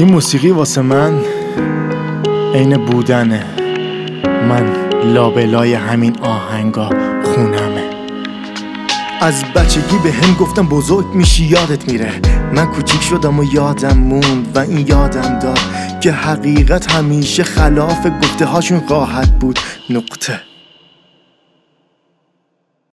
این موسیقی واسه من عین بودنه. من لابلای همین آهنگا خونمه. از بچگی به هم گفتم بزرگ میشی یادت میره. من کوچیک شدم و یادم موند و این یادم داد که حقیقت همیشه خلاف گفته هاشون خواهد بود. نقطه.